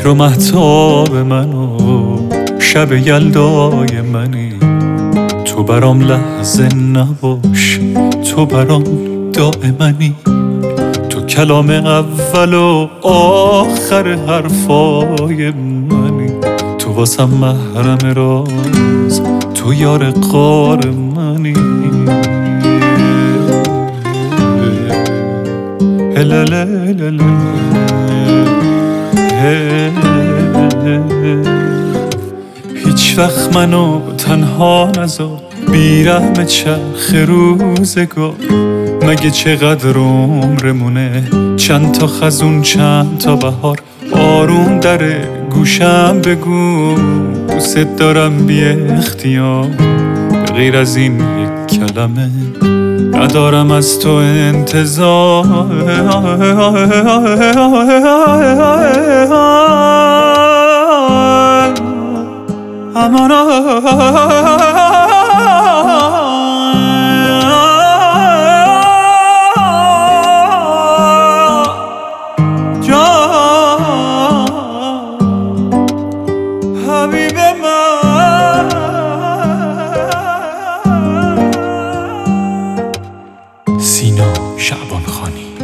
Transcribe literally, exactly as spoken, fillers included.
مهر و مهتاب منو شب یلدای منی، تو برام لحظه نباش، تو برام دائمنی، تو کلام اول و آخر حرفای منی، تو واسم محرم راز، تو یار غار منی. هیچ وقت منو تنها نذار، بیرحم چرخ روزگار، مگه چقدر عمرمونه، چند تا خزون چند تا بهار، آروم در گوشم بگو دوست دارم بی اختیار، به غیر از این یک کلمه ندارم از تو انتظار. حبیب من سینا شعبان خانی.